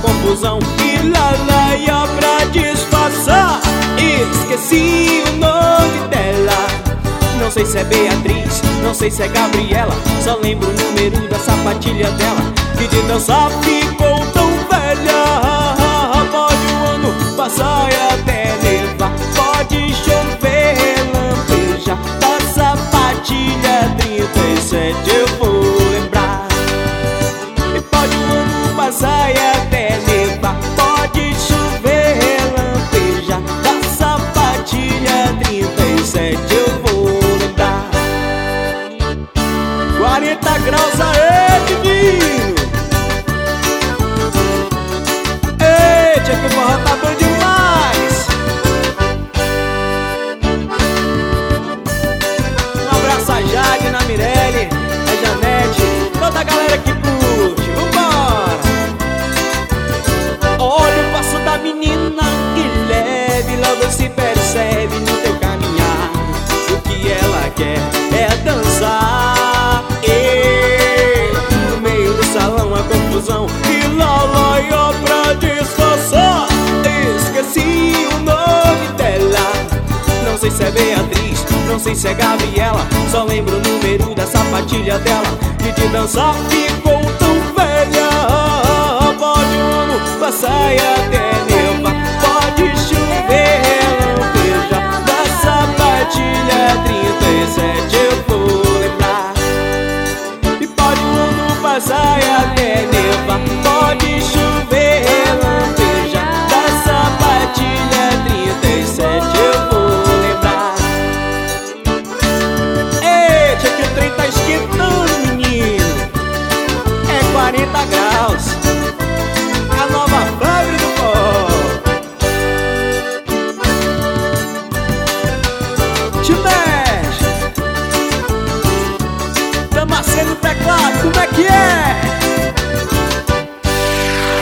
confusão e lalaia pra disfarçar. Esqueci o nome dela, não sei se é Beatriz, não sei se é Gabriela, só lembro o número da sapatilha dela, que de dançar ficou tão velha. Pode o ano passar e até nevar, pode chover, lampejar, da sapatilha 37 eu vou lembrar. E pode o ano passar e até nevar, pode chover, lampejar, da sapatilha 37 eu vou lembrar. 40 graus, aê, divino! Eita, que o forró tá bom demais! Um abraço a Jade, na Mirelle, a Janete, toda a galera que curte, vambora! Olha o passo da menina que leve, logo se percebe no teu caminhar. O que ela quer é dançar. No meio do salão a confusão e lolóió pra disfarçar. Esqueci o nome dela, não sei se é Beatriz, não sei se é Gabriela, só lembro o número da sapatilha dela, que de dançar ficou tão velha. Pode o ano passar e até